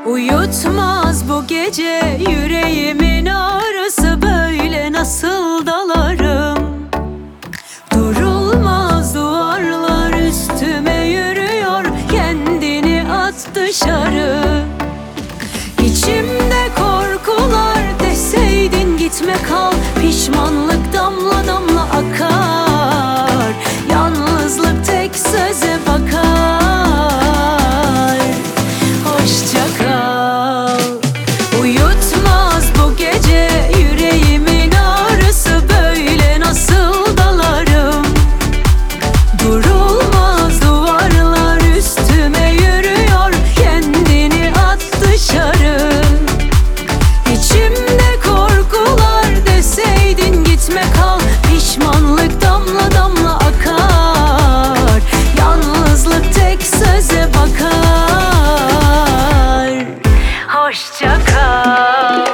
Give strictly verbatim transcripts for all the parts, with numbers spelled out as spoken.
Uyutmaz bu gece yüreğimin ağrısı, böyle nasıl dalarım? Durulmaz duvarlar üstüme yürüyor, kendini at dışarı. İçimde korkular, deseydin gitme kal, pişmanlık damla damla akar, yalnızlık tek söze bakar. Hoşça kal. Uyutmaz bu gece yüreğimin ağrısı, böyle nasıl dalarım? Durulmaz duvarlar üstüme yürüyor, kendini at dışarı. İçimde korkular, deseydin gitme kal, pişmanlık damla damla akar, yalnızlık tek söze bakar. Hoşça kal.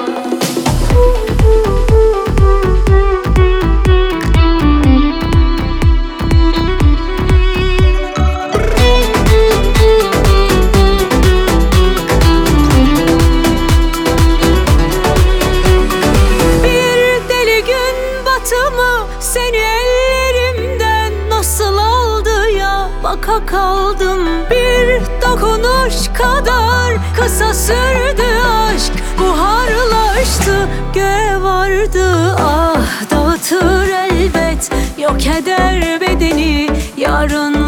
Bir deli gün batımı seni ellerimden nasıl aldı ya, baka kaldım. Bir dokunuş kadar kısa sürdü aşk, buharlaştı göğe vardı. Ah, dağıtır elbet, yok eder bedeni, yarın